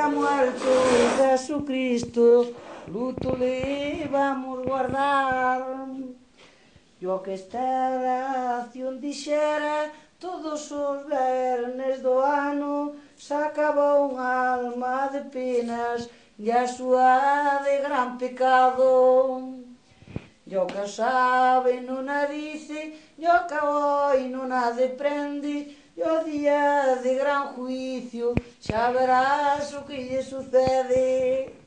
ha muerto Jesucristo, luto le vamos guardar. Yo que esta oración dixera todos os vernes do ano, sacaba unha alma de penas e a súa de gran pecado. Yo que sabe no narice, yo que oi no nade prende, e o día de gran juicio xa verás o que lle sucede.